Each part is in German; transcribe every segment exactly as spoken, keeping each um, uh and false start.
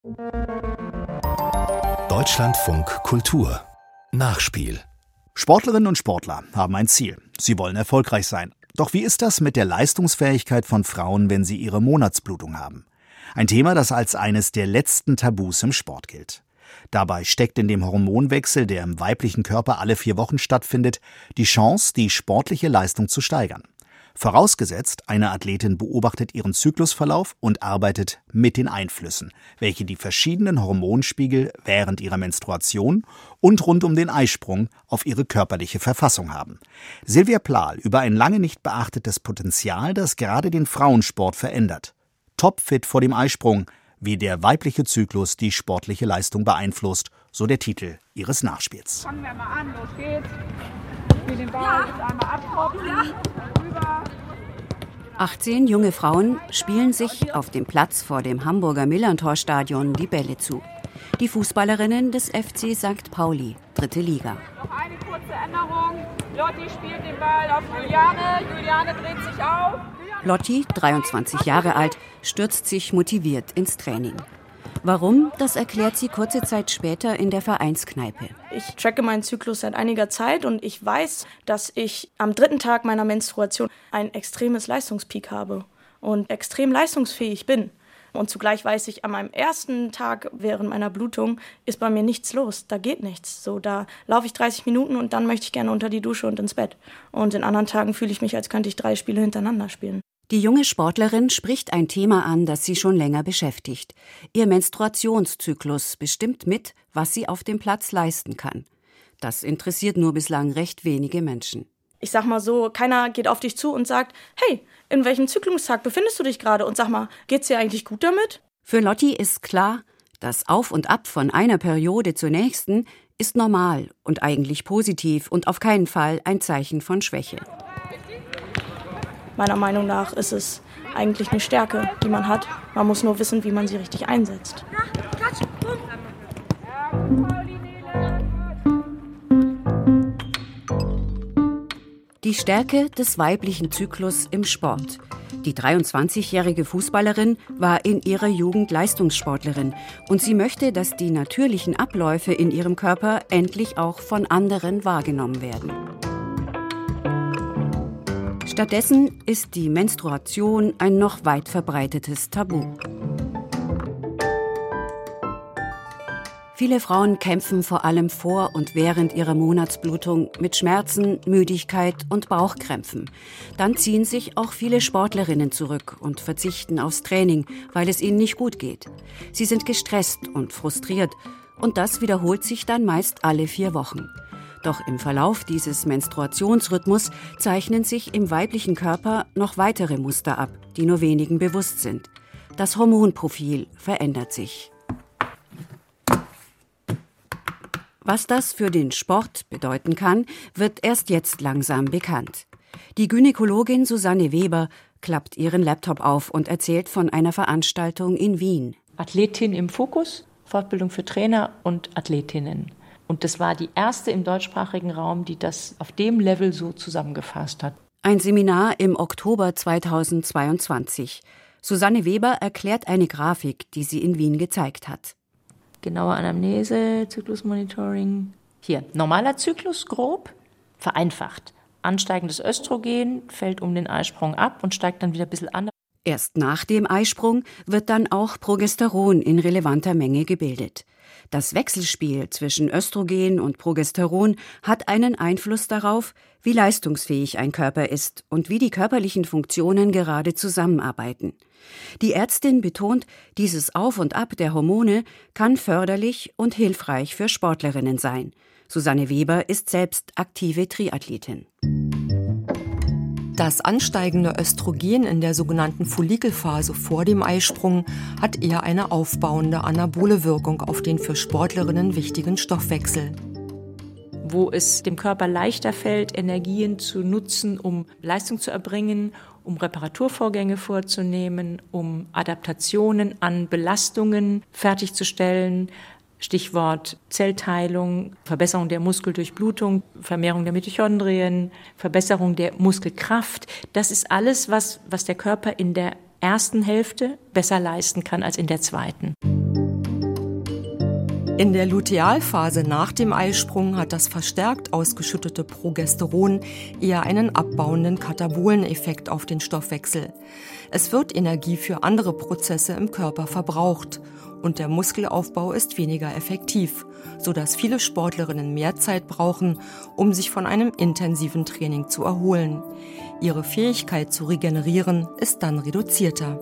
Deutschlandfunk Kultur Nachspiel. Sportlerinnen und Sportler haben ein Ziel. Sie wollen erfolgreich sein. Doch wie ist das mit der Leistungsfähigkeit von Frauen, wenn sie ihre Monatsblutung haben? Ein Thema, das als eines der letzten Tabus im Sport gilt. Dabei steckt in dem Hormonwechsel, der im weiblichen Körper alle vier Wochen stattfindet, die Chance, die sportliche Leistung zu steigern. Vorausgesetzt, eine Athletin beobachtet ihren Zyklusverlauf und arbeitet mit den Einflüssen, welche die verschiedenen Hormonspiegel während ihrer Menstruation und rund um den Eisprung auf ihre körperliche Verfassung haben. Silvia Plahl über ein lange nicht beachtetes Potenzial, das gerade den Frauensport verändert. Topfit vor dem Eisprung, wie der weibliche Zyklus die sportliche Leistung beeinflusst, so der Titel ihres Nachspiels. Fangen wir mal an, los geht's. Mit dem Ball jetzt einmal abtropfen, ja. Rüber. achtzehn junge Frauen spielen sich auf dem Platz vor dem Hamburger Millerntor-Stadion die Bälle zu. Die Fußballerinnen des F C Sankt Pauli, dritte Liga. Noch eine kurze Änderung. Lotti spielt den Ball auf Juliane. Juliane dreht sich auf. Lotti, dreiundzwanzig Jahre alt, stürzt sich motiviert ins Training. Warum, das erklärt sie kurze Zeit später in der Vereinskneipe. Ich tracke meinen Zyklus seit einiger Zeit und ich weiß, dass ich am dritten Tag meiner Menstruation ein extremes Leistungspeak habe und extrem leistungsfähig bin. Und zugleich weiß ich, an meinem ersten Tag während meiner Blutung ist bei mir nichts los, da geht nichts. So, da laufe ich dreißig Minuten und dann möchte ich gerne unter die Dusche und ins Bett. Und in anderen Tagen fühle ich mich, als könnte ich drei Spiele hintereinander spielen. Die junge Sportlerin spricht ein Thema an, das sie schon länger beschäftigt. Ihr Menstruationszyklus bestimmt mit, was sie auf dem Platz leisten kann. Das interessiert nur bislang recht wenige Menschen. Ich sag mal so, keiner geht auf dich zu und sagt, hey, in welchem Zyklungstag befindest du dich gerade? Und sag mal, geht's dir eigentlich gut damit? Für Lotti ist klar, das Auf und Ab von einer Periode zur nächsten ist normal und eigentlich positiv und auf keinen Fall ein Zeichen von Schwäche. Meiner Meinung nach ist es eigentlich eine Stärke, die man hat. Man muss nur wissen, wie man sie richtig einsetzt. Die Stärke des weiblichen Zyklus im Sport. Die dreiundzwanzigjährige Fußballerin war in ihrer Jugend Leistungssportlerin und sie möchte, dass die natürlichen Abläufe in ihrem Körper endlich auch von anderen wahrgenommen werden. Stattdessen ist die Menstruation ein noch weit verbreitetes Tabu. Viele Frauen kämpfen vor allem vor und während ihrer Monatsblutung mit Schmerzen, Müdigkeit und Bauchkrämpfen. Dann ziehen sich auch viele Sportlerinnen zurück und verzichten aufs Training, weil es ihnen nicht gut geht. Sie sind gestresst und frustriert und das wiederholt sich dann meist alle vier Wochen. Doch im Verlauf dieses Menstruationsrhythmus zeichnen sich im weiblichen Körper noch weitere Muster ab, die nur wenigen bewusst sind. Das Hormonprofil verändert sich. Was das für den Sport bedeuten kann, wird erst jetzt langsam bekannt. Die Gynäkologin Susanne Weber klappt ihren Laptop auf und erzählt von einer Veranstaltung in Wien. Athletin im Fokus, Fortbildung für Trainer und Athletinnen. Und das war die erste im deutschsprachigen Raum, die das auf dem Level so zusammengefasst hat. Ein Seminar im Oktober zweitausendzweiundzwanzig. Susanne Weber erklärt eine Grafik, die sie in Wien gezeigt hat. Genaue Anamnese, Zyklusmonitoring. Hier, normaler Zyklus grob, vereinfacht. Ansteigendes Östrogen fällt um den Eisprung ab und steigt dann wieder ein bisschen an. Erst nach dem Eisprung wird dann auch Progesteron in relevanter Menge gebildet. Das Wechselspiel zwischen Östrogen und Progesteron hat einen Einfluss darauf, wie leistungsfähig ein Körper ist und wie die körperlichen Funktionen gerade zusammenarbeiten. Die Ärztin betont, dieses Auf und Ab der Hormone kann förderlich und hilfreich für Sportlerinnen sein. Susanne Weber ist selbst aktive Triathletin. Das ansteigende Östrogen in der sogenannten Follikelphase vor dem Eisprung hat eher eine aufbauende anabole Wirkung auf den für Sportlerinnen wichtigen Stoffwechsel. Wo es dem Körper leichter fällt, Energien zu nutzen, um Leistung zu erbringen, um Reparaturvorgänge vorzunehmen, um Adaptationen an Belastungen fertigzustellen. Stichwort Zellteilung, Verbesserung der Muskeldurchblutung, Vermehrung der Mitochondrien, Verbesserung der Muskelkraft. Das ist alles, was, was der Körper in der ersten Hälfte besser leisten kann als in der zweiten. In der Lutealphase nach dem Eisprung hat das verstärkt ausgeschüttete Progesteron eher einen abbauenden Kataboleneffekt auf den Stoffwechsel. Es wird Energie für andere Prozesse im Körper verbraucht und der Muskelaufbau ist weniger effektiv, sodass viele Sportlerinnen mehr Zeit brauchen, um sich von einem intensiven Training zu erholen. Ihre Fähigkeit zu regenerieren ist dann reduzierter.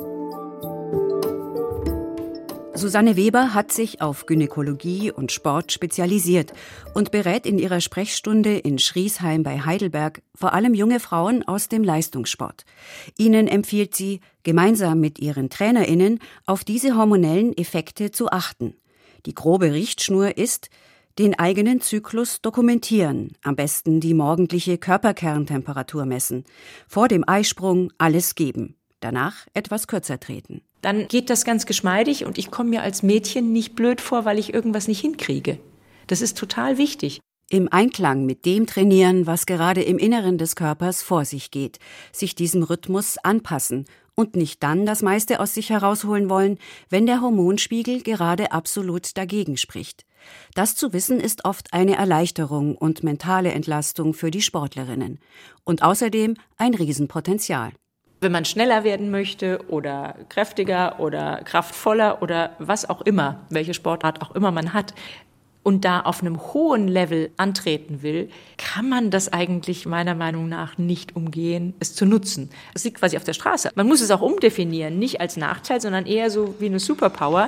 Susanne Weber hat sich auf Gynäkologie und Sport spezialisiert und berät in ihrer Sprechstunde in Schriesheim bei Heidelberg vor allem junge Frauen aus dem Leistungssport. Ihnen empfiehlt sie, gemeinsam mit ihren TrainerInnen auf diese hormonellen Effekte zu achten. Die grobe Richtschnur ist, den eigenen Zyklus dokumentieren, am besten die morgendliche Körperkerntemperatur messen, vor dem Eisprung alles geben, danach etwas kürzer treten. Dann geht das ganz geschmeidig und ich komme mir als Mädchen nicht blöd vor, weil ich irgendwas nicht hinkriege. Das ist total wichtig. Im Einklang mit dem trainieren, was gerade im Inneren des Körpers vor sich geht, sich diesem Rhythmus anpassen und nicht dann das meiste aus sich herausholen wollen, wenn der Hormonspiegel gerade absolut dagegen spricht. Das zu wissen ist oft eine Erleichterung und mentale Entlastung für die Sportlerinnen und außerdem ein Riesenpotenzial. Wenn man schneller werden möchte oder kräftiger oder kraftvoller oder was auch immer, welche Sportart auch immer man hat und da auf einem hohen Level antreten will, kann man das eigentlich meiner Meinung nach nicht umgehen, es zu nutzen. Es liegt quasi auf der Straße. Man muss es auch umdefinieren, nicht als Nachteil, sondern eher so wie eine Superpower.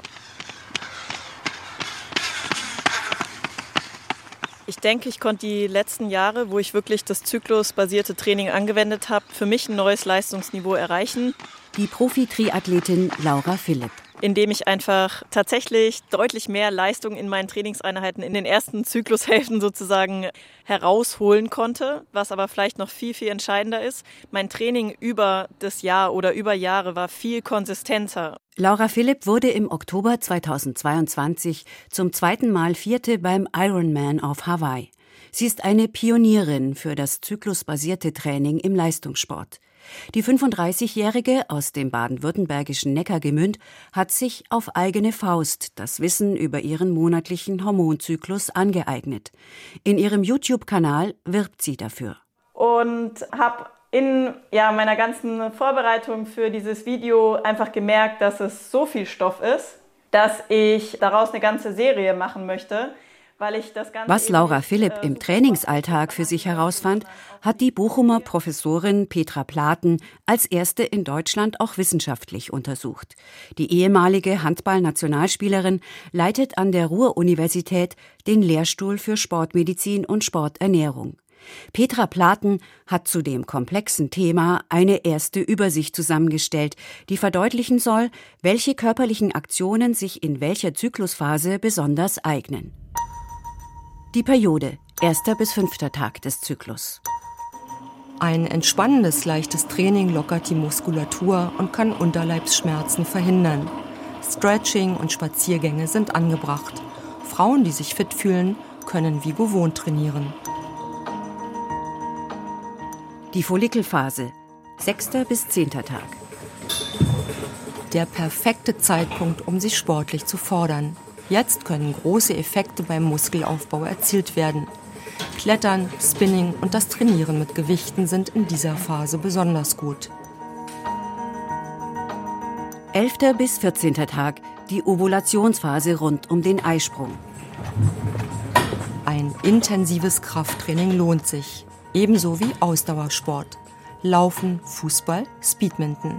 Ich denke, ich konnte die letzten Jahre, wo ich wirklich das zyklusbasierte Training angewendet habe, für mich ein neues Leistungsniveau erreichen. Die Profi-Triathletin Laura Philipp. Indem ich einfach tatsächlich deutlich mehr Leistung in meinen Trainingseinheiten in den ersten Zyklushälften sozusagen herausholen konnte. Was aber vielleicht noch viel, viel entscheidender ist, mein Training über das Jahr oder über Jahre war viel konsistenter. Laura Philipp wurde im Oktober zweitausendzweiundzwanzig zum zweiten Mal Vierte beim Ironman auf Hawaii. Sie ist eine Pionierin für das zyklusbasierte Training im Leistungssport. Die fünfunddreißigjährige aus dem baden-württembergischen Neckargemünd hat sich auf eigene Faust das Wissen über ihren monatlichen Hormonzyklus angeeignet. In ihrem YouTube-Kanal wirbt sie dafür. Und habe in ja, meiner ganzen Vorbereitung für dieses Video einfach gemerkt, dass es so viel Stoff ist, dass ich daraus eine ganze Serie machen möchte. Weil ich das Ganze Was Laura Philipp im Trainingsalltag für sich herausfand, hat die Bochumer Professorin Petra Platen als erste in Deutschland auch wissenschaftlich untersucht. Die ehemalige Handball-Nationalspielerin leitet an der Ruhr-Universität den Lehrstuhl für Sportmedizin und Sporternährung. Petra Platen hat zu dem komplexen Thema eine erste Übersicht zusammengestellt, die verdeutlichen soll, welche körperlichen Aktionen sich in welcher Zyklusphase besonders eignen. Die Periode, erster bis fünfter Tag des Zyklus. Ein entspannendes, leichtes Training lockert die Muskulatur und kann Unterleibsschmerzen verhindern. Stretching und Spaziergänge sind angebracht. Frauen, die sich fit fühlen, können wie gewohnt trainieren. Die Follikelphase, sechster bis zehnter Tag. Der perfekte Zeitpunkt, um sich sportlich zu fordern. Jetzt können große Effekte beim Muskelaufbau erzielt werden. Klettern, Spinning und das Trainieren mit Gewichten sind in dieser Phase besonders gut. elfter bis vierzehnter Tag, die Ovulationsphase rund um den Eisprung. Ein intensives Krafttraining lohnt sich, ebenso wie Ausdauersport. Laufen, Fußball, Speedminton.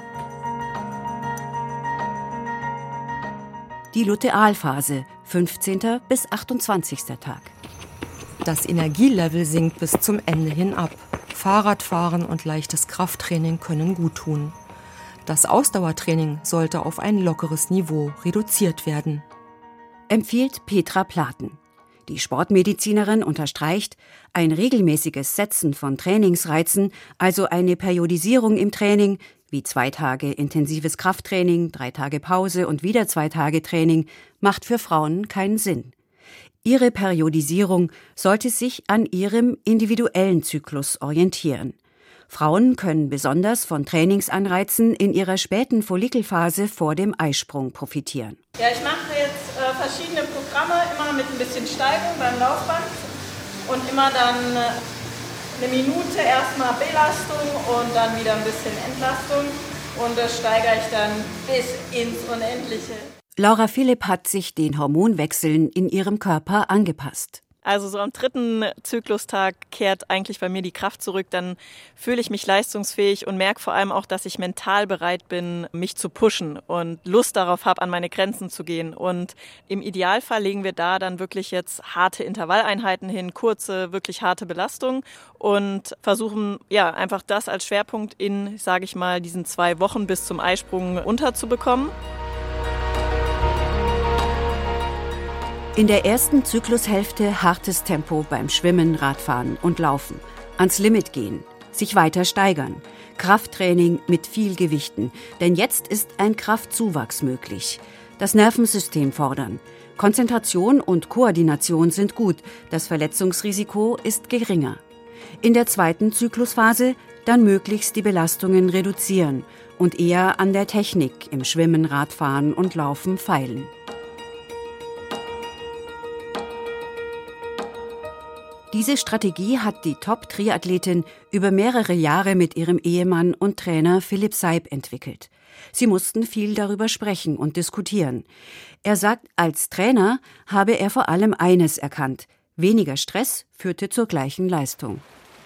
Die Lutealphase, fünfzehnter bis achtundzwanzigster Tag. Das Energielevel sinkt bis zum Ende hin ab. Fahrradfahren und leichtes Krafttraining können guttun. Das Ausdauertraining sollte auf ein lockeres Niveau reduziert werden. Empfiehlt Petra Platen. Die Sportmedizinerin unterstreicht, ein regelmäßiges Setzen von Trainingsreizen, also eine Periodisierung im Training, wie zwei Tage intensives Krafttraining, drei Tage Pause und wieder zwei Tage Training, macht für Frauen keinen Sinn. Ihre Periodisierung sollte sich an ihrem individuellen Zyklus orientieren. Frauen können besonders von Trainingsanreizen in ihrer späten Follikelphase vor dem Eisprung profitieren. Ja, ich mache jetzt äh, verschiedene Programme, immer mit ein bisschen Steigung beim Laufband und immer dann äh, eine Minute erstmal Belastung und dann wieder ein bisschen Entlastung und das steigere ich dann bis ins Unendliche. Laura Philipp hat sich den Hormonwechseln in ihrem Körper angepasst. Also so am dritten Zyklustag kehrt eigentlich bei mir die Kraft zurück. Dann fühle ich mich leistungsfähig und merke vor allem auch, dass ich mental bereit bin, mich zu pushen und Lust darauf habe, an meine Grenzen zu gehen. Und im Idealfall legen wir da dann wirklich jetzt harte Intervalleinheiten hin, kurze, wirklich harte Belastung und versuchen ja einfach das als Schwerpunkt in, sage ich mal, diesen zwei Wochen bis zum Eisprung unterzubekommen. In der ersten Zyklushälfte hartes Tempo beim Schwimmen, Radfahren und Laufen. Ans Limit gehen, sich weiter steigern. Krafttraining mit viel Gewichten, denn jetzt ist ein Kraftzuwachs möglich. Das Nervensystem fordern. Konzentration und Koordination sind gut, das Verletzungsrisiko ist geringer. In der zweiten Zyklusphase dann möglichst die Belastungen reduzieren und eher an der Technik im Schwimmen, Radfahren und Laufen feilen. Diese Strategie hat die Top-Triathletin über mehrere Jahre mit ihrem Ehemann und Trainer Philipp Seib entwickelt. Sie mussten viel darüber sprechen und diskutieren. Er sagt, als Trainer habe er vor allem eines erkannt: weniger Stress führte zur gleichen Leistung.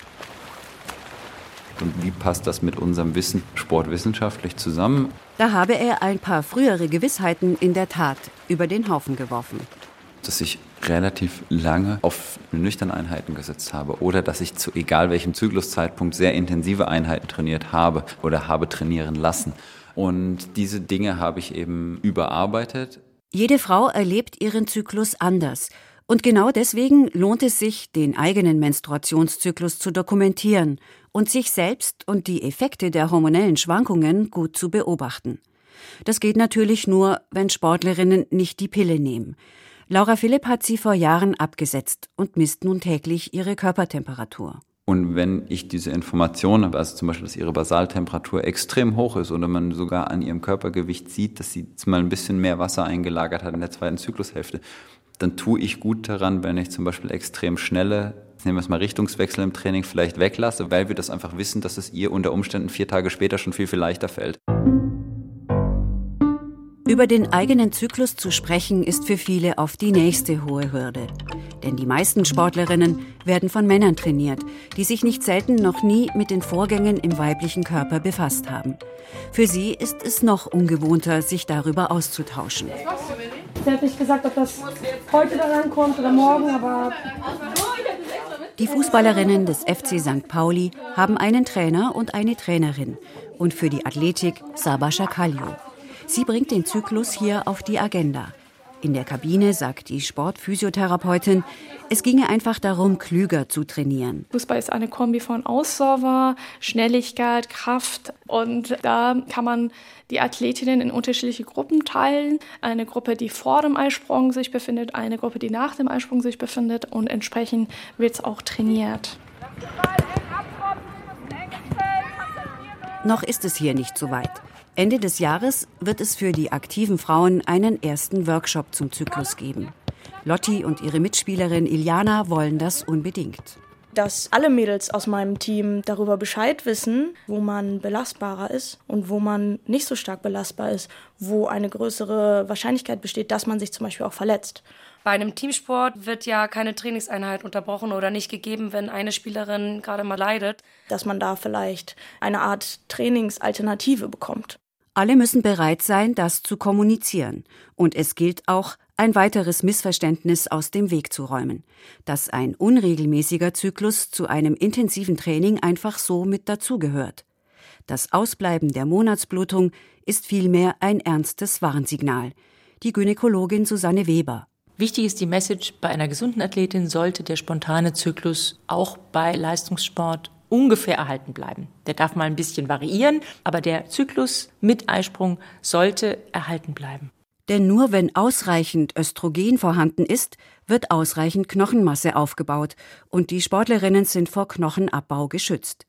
Und wie passt das mit unserem Wissen sportwissenschaftlich zusammen? Da habe er ein paar frühere Gewissheiten in der Tat über den Haufen geworfen. Dass ich relativ lange auf nüchterne Einheiten gesetzt habe oder dass ich zu egal welchem Zykluszeitpunkt sehr intensive Einheiten trainiert habe oder habe trainieren lassen. Und diese Dinge habe ich eben überarbeitet. Jede Frau erlebt ihren Zyklus anders. Und genau deswegen lohnt es sich, den eigenen Menstruationszyklus zu dokumentieren und sich selbst und die Effekte der hormonellen Schwankungen gut zu beobachten. Das geht natürlich nur, wenn Sportlerinnen nicht die Pille nehmen. Laura Philipp hat sie vor Jahren abgesetzt und misst nun täglich ihre Körpertemperatur. Und wenn ich diese Information habe, also zum Beispiel, dass ihre Basaltemperatur extrem hoch ist oder man sogar an ihrem Körpergewicht sieht, dass sie mal ein bisschen mehr Wasser eingelagert hat in der zweiten Zyklushälfte, dann tue ich gut daran, wenn ich zum Beispiel extrem schnelle, nehmen wir es mal Richtungswechsel im Training, vielleicht weglasse, weil wir das einfach wissen, dass es ihr unter Umständen vier Tage später schon viel, viel leichter fällt. Über den eigenen Zyklus zu sprechen, ist für viele oft die nächste hohe Hürde. Denn die meisten Sportlerinnen werden von Männern trainiert, die sich nicht selten noch nie mit den Vorgängen im weiblichen Körper befasst haben. Für sie ist es noch ungewohnter, sich darüber auszutauschen. Sie hat nicht gesagt, ob das heute da rankommt oder morgen, aber... Die Fußballerinnen des F C Sankt Pauli haben einen Trainer und eine Trainerin. Und für die Athletik Saba Chakallio. Sie bringt den Zyklus hier auf die Agenda. In der Kabine sagt die Sportphysiotherapeutin, es ginge einfach darum, klüger zu trainieren. Fußball ist eine Kombi von Ausdauer, Schnelligkeit, Kraft. Und da kann man die Athletinnen in unterschiedliche Gruppen teilen. Eine Gruppe, die vor dem Eisprung sich befindet, eine Gruppe, die nach dem Eisprung sich befindet. Und entsprechend wird es auch trainiert. Noch ist es hier nicht so weit. Ende des Jahres wird es für die aktiven Frauen einen ersten Workshop zum Zyklus geben. Lotti und ihre Mitspielerin Iliana wollen das unbedingt. Dass alle Mädels aus meinem Team darüber Bescheid wissen, wo man belastbarer ist und wo man nicht so stark belastbar ist, wo eine größere Wahrscheinlichkeit besteht, dass man sich zum Beispiel auch verletzt. Bei einem Teamsport wird ja keine Trainingseinheit unterbrochen oder nicht gegeben, wenn eine Spielerin gerade mal leidet. Dass man da vielleicht eine Art Trainingsalternative bekommt. Alle müssen bereit sein, das zu kommunizieren. Und es gilt auch, ein weiteres Missverständnis aus dem Weg zu räumen, dass ein unregelmäßiger Zyklus zu einem intensiven Training einfach so mit dazugehört. Das Ausbleiben der Monatsblutung ist vielmehr ein ernstes Warnsignal. Die Gynäkologin Susanne Weber. Wichtig ist die Message, bei einer gesunden Athletin sollte der spontane Zyklus auch bei Leistungssport ungefähr erhalten bleiben. Der darf mal ein bisschen variieren, aber der Zyklus mit Eisprung sollte erhalten bleiben. Denn nur wenn ausreichend Östrogen vorhanden ist, wird ausreichend Knochenmasse aufgebaut und die Sportlerinnen sind vor Knochenabbau geschützt.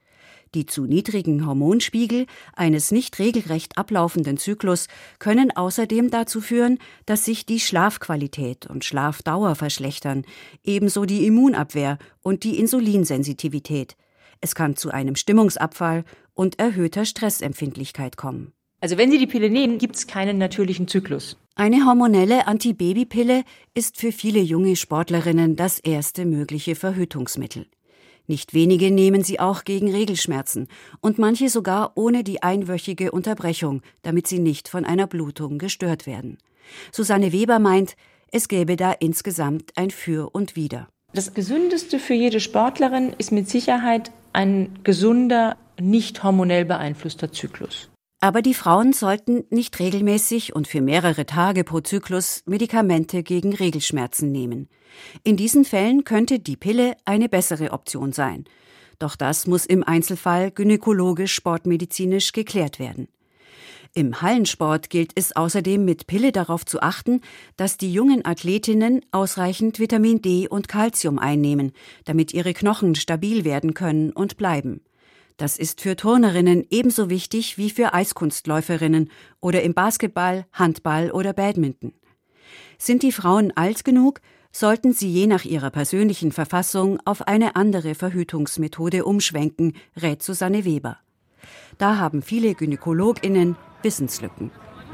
Die zu niedrigen Hormonspiegel eines nicht regelrecht ablaufenden Zyklus können außerdem dazu führen, dass sich die Schlafqualität und Schlafdauer verschlechtern, ebenso die Immunabwehr und die Insulinsensitivität. Es kann zu einem Stimmungsabfall und erhöhter Stressempfindlichkeit kommen. Also wenn Sie die Pille nehmen, gibt es keinen natürlichen Zyklus. Eine hormonelle Antibabypille ist für viele junge Sportlerinnen das erste mögliche Verhütungsmittel. Nicht wenige nehmen sie auch gegen Regelschmerzen und manche sogar ohne die einwöchige Unterbrechung, damit sie nicht von einer Blutung gestört werden. Susanne Weber meint, es gäbe da insgesamt ein Für und Wider. Das Gesündeste für jede Sportlerin ist mit Sicherheit ein gesunder, nicht hormonell beeinflusster Zyklus. Aber die Frauen sollten nicht regelmäßig und für mehrere Tage pro Zyklus Medikamente gegen Regelschmerzen nehmen. In diesen Fällen könnte die Pille eine bessere Option sein. Doch das muss im Einzelfall gynäkologisch-sportmedizinisch geklärt werden. Im Hallensport gilt es außerdem mit Pille darauf zu achten, dass die jungen Athletinnen ausreichend Vitamin D und Calcium einnehmen, damit ihre Knochen stabil werden können und bleiben. Das ist für Turnerinnen ebenso wichtig wie für Eiskunstläuferinnen oder im Basketball, Handball oder Badminton. Sind die Frauen alt genug, sollten sie je nach ihrer persönlichen Verfassung auf eine andere Verhütungsmethode umschwenken, rät Susanne Weber. Da haben viele GynäkologInnen Wissenslücken.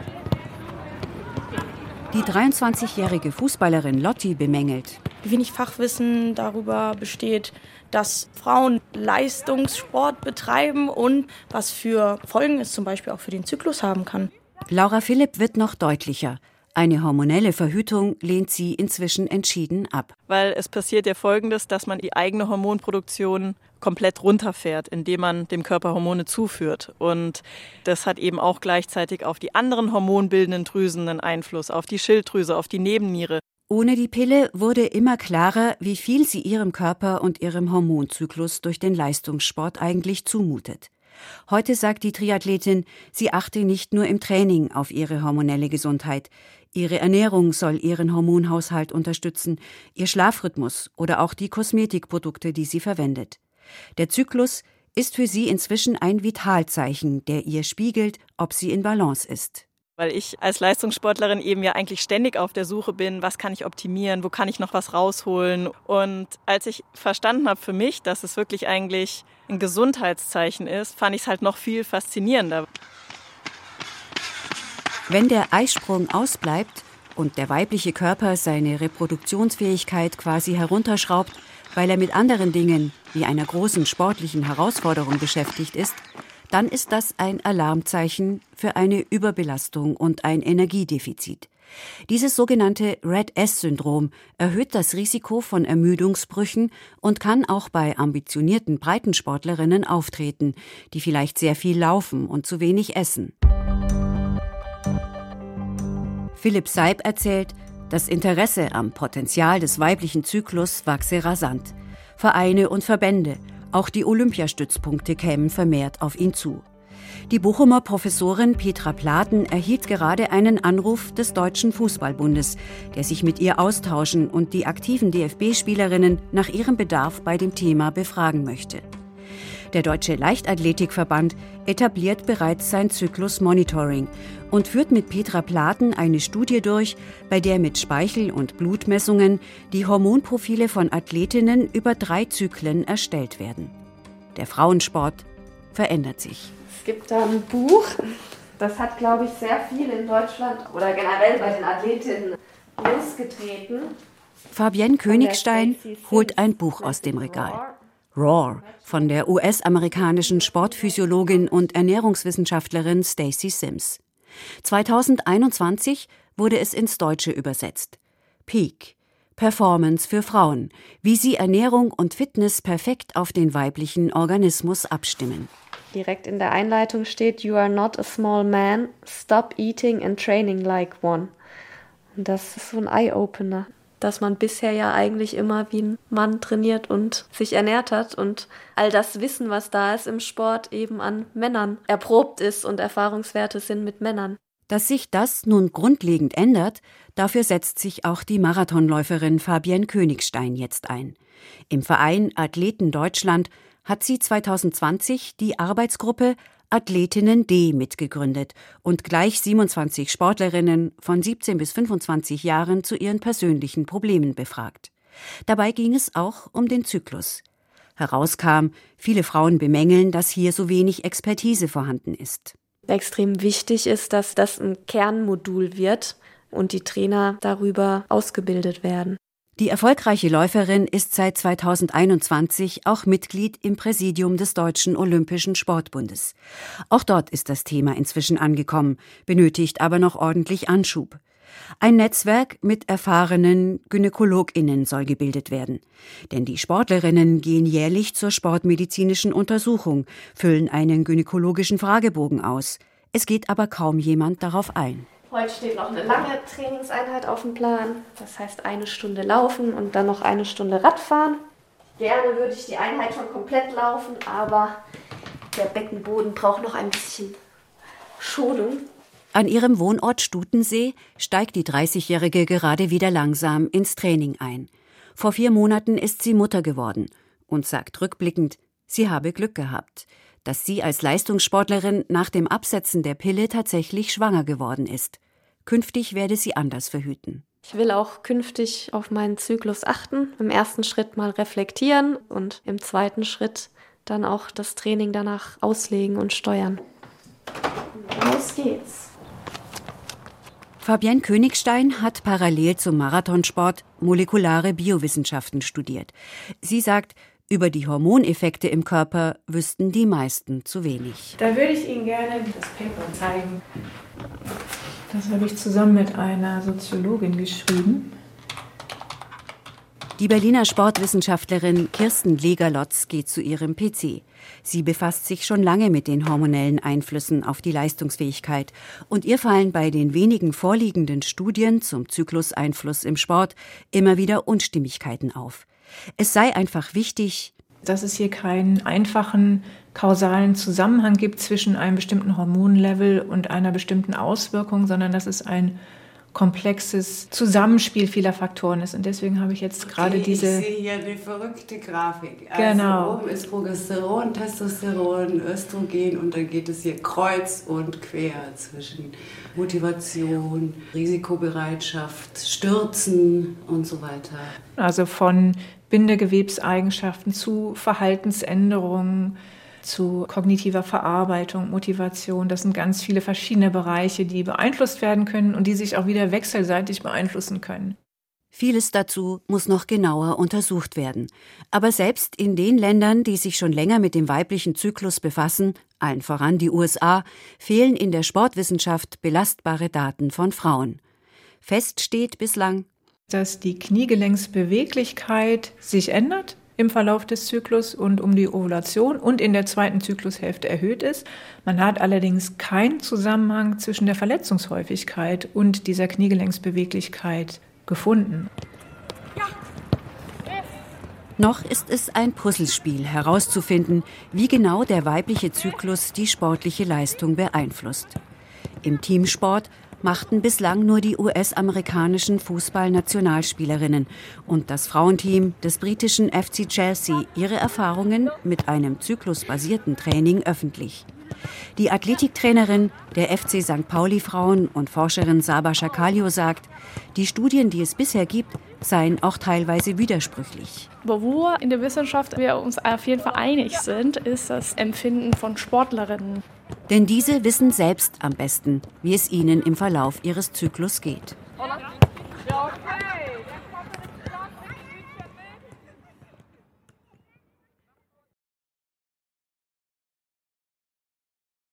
Die dreiundzwanzigjährige Fußballerin Lotti bemängelt: Wenig Fachwissen darüber besteht, dass Frauen Leistungssport betreiben und was für Folgen es zum Beispiel auch für den Zyklus haben kann. Laura Philipp wird noch deutlicher. Eine hormonelle Verhütung lehnt sie inzwischen entschieden ab. Weil es passiert ja Folgendes, dass man die eigene Hormonproduktion komplett runterfährt, indem man dem Körper Hormone zuführt. Und das hat eben auch gleichzeitig auf die anderen hormonbildenden Drüsen einen Einfluss, auf die Schilddrüse, auf die Nebenniere. Ohne die Pille wurde immer klarer, wie viel sie ihrem Körper und ihrem Hormonzyklus durch den Leistungssport eigentlich zumutet. Heute sagt die Triathletin, sie achte nicht nur im Training auf ihre hormonelle Gesundheit. Ihre Ernährung soll ihren Hormonhaushalt unterstützen, ihr Schlafrhythmus oder auch die Kosmetikprodukte, die sie verwendet. Der Zyklus ist für sie inzwischen ein Vitalzeichen, der ihr spiegelt, ob sie in Balance ist. Weil ich als Leistungssportlerin eben ja eigentlich ständig auf der Suche bin, was kann ich optimieren, wo kann ich noch was rausholen. Und als ich verstanden habe für mich, dass es wirklich eigentlich ein Gesundheitszeichen ist, fand ich es halt noch viel faszinierender. Wenn der Eisprung ausbleibt und der weibliche Körper seine Reproduktionsfähigkeit quasi herunterschraubt, weil er mit anderen Dingen wie einer großen sportlichen Herausforderung beschäftigt ist, dann ist das ein Alarmzeichen für eine Überbelastung und ein Energiedefizit. Dieses sogenannte Red-S-Syndrom erhöht das Risiko von Ermüdungsbrüchen und kann auch bei ambitionierten Breitensportlerinnen auftreten, die vielleicht sehr viel laufen und zu wenig essen. Philipp Seib erzählt, das Interesse am Potenzial des weiblichen Zyklus wachse rasant. Vereine und Verbände, auch die Olympiastützpunkte kämen vermehrt auf ihn zu. Die Bochumer Professorin Petra Platen erhielt gerade einen Anruf des Deutschen Fußballbundes, der sich mit ihr austauschen und die aktiven D F B-Spielerinnen nach ihrem Bedarf bei dem Thema befragen möchte. Der Deutsche Leichtathletikverband etabliert bereits sein Zyklus-Monitoring und führt mit Petra Platen eine Studie durch, bei der mit Speichel- und Blutmessungen die Hormonprofile von Athletinnen über drei Zyklen erstellt werden. Der Frauensport verändert sich. Es gibt da ein Buch, das hat, glaube ich, sehr viel in Deutschland oder generell bei den Athletinnen losgetreten. Fabienne Königstein holt ein Buch aus dem Regal. Roar von der U S-amerikanischen Sportphysiologin und Ernährungswissenschaftlerin Stacy Sims. zweitausendeinundzwanzig wurde es ins Deutsche übersetzt. Peak – Performance für Frauen, wie sie Ernährung und Fitness perfekt auf den weiblichen Organismus abstimmen. Direkt in der Einleitung steht: You are not a small man, stop eating and training like one. Und das ist so ein Eye-Opener, dass man bisher ja eigentlich immer wie ein Mann trainiert und sich ernährt hat und all das Wissen, was da ist im Sport, eben an Männern erprobt ist und Erfahrungswerte sind mit Männern. Dass sich das nun grundlegend ändert, dafür setzt sich auch die Marathonläuferin Fabienne Königstein jetzt ein. Im Verein Athleten Deutschland hat sie zweitausendzwanzig die Arbeitsgruppe Athletinnen D mitgegründet und gleich siebenundzwanzig Sportlerinnen von siebzehn bis fünfundzwanzig Jahren zu ihren persönlichen Problemen befragt. Dabei ging es auch um den Zyklus. Herauskam, viele Frauen bemängeln, dass hier so wenig Expertise vorhanden ist. Extrem wichtig ist, dass das ein Kernmodul wird und die Trainer darüber ausgebildet werden. Die erfolgreiche Läuferin ist seit zweitausendeinundzwanzig auch Mitglied im Präsidium des Deutschen Olympischen Sportbundes. Auch dort ist das Thema inzwischen angekommen, benötigt aber noch ordentlich Anschub. Ein Netzwerk mit erfahrenen GynäkologInnen soll gebildet werden. Denn die Sportlerinnen gehen jährlich zur sportmedizinischen Untersuchung, füllen einen gynäkologischen Fragebogen aus. Es geht aber kaum jemand darauf ein. Heute steht noch eine lange Trainingseinheit auf dem Plan. Das heißt eine Stunde laufen und dann noch eine Stunde Radfahren. Gerne würde ich die Einheit schon komplett laufen, aber der Beckenboden braucht noch ein bisschen Schonung. An ihrem Wohnort Stutensee steigt die dreißigjährige gerade wieder langsam ins Training ein. Vor vier Monaten ist sie Mutter geworden und sagt rückblickend, sie habe Glück gehabt, dass sie als Leistungssportlerin nach dem Absetzen der Pille tatsächlich schwanger geworden ist. Künftig werde sie anders verhüten. Ich will auch künftig auf meinen Zyklus achten, im ersten Schritt mal reflektieren und im zweiten Schritt dann auch das Training danach auslegen und steuern. Los geht's. Fabienne Königstein hat parallel zum Marathonsport molekulare Biowissenschaften studiert. Sie sagt, über die Hormoneffekte im Körper wüssten die meisten zu wenig. Da würde ich Ihnen gerne das Paper zeigen. Das habe ich zusammen mit einer Soziologin geschrieben. Die Berliner Sportwissenschaftlerin Kirsten Legerlotz geht zu ihrem P C. Sie befasst sich schon lange mit den hormonellen Einflüssen auf die Leistungsfähigkeit. Und ihr fallen bei den wenigen vorliegenden Studien zum Zykluseinfluss im Sport immer wieder Unstimmigkeiten auf. Es sei einfach wichtig, dass es hier keinen einfachen kausalen Zusammenhang gibt zwischen einem bestimmten Hormonlevel und einer bestimmten Auswirkung, sondern dass es ein komplexes Zusammenspiel vieler Faktoren ist. Und deswegen habe ich jetzt gerade okay, diese... Ich sehe hier eine verrückte Grafik. Genau. Also oben ist Progesteron, Testosteron, Östrogen und dann geht es hier kreuz und quer zwischen Motivation, Risikobereitschaft, Stürzen und so weiter. Also von Bindegewebseigenschaften zu Verhaltensänderungen, zu kognitiver Verarbeitung, Motivation. Das sind ganz viele verschiedene Bereiche, die beeinflusst werden können und die sich auch wieder wechselseitig beeinflussen können. Vieles dazu muss noch genauer untersucht werden. Aber selbst in den Ländern, die sich schon länger mit dem weiblichen Zyklus befassen, allen voran die U S A, fehlen in der Sportwissenschaft belastbare Daten von Frauen. Fest steht bislang, dass die Kniegelenksbeweglichkeit sich ändert im Verlauf des Zyklus und um die Ovulation und in der zweiten Zyklushälfte erhöht ist. Man hat allerdings keinen Zusammenhang zwischen der Verletzungshäufigkeit und dieser Kniegelenksbeweglichkeit gefunden. Noch ist es ein Puzzlespiel, herauszufinden, wie genau der weibliche Zyklus die sportliche Leistung beeinflusst. Im Teamsport machten bislang nur die U S-amerikanischen Fußballnationalspielerinnen und das Frauenteam des britischen F C Chelsea ihre Erfahrungen mit einem zyklusbasierten Training öffentlich. Die Athletiktrainerin der F C Sankt Pauli-Frauen und Forscherin Saba Shakalio sagt, die Studien, die es bisher gibt, seien auch teilweise widersprüchlich. Aber wo in der Wissenschaft wir uns auf jeden Fall einig sind, ist das Empfinden von Sportlerinnen. Denn diese wissen selbst am besten, wie es ihnen im Verlauf ihres Zyklus geht.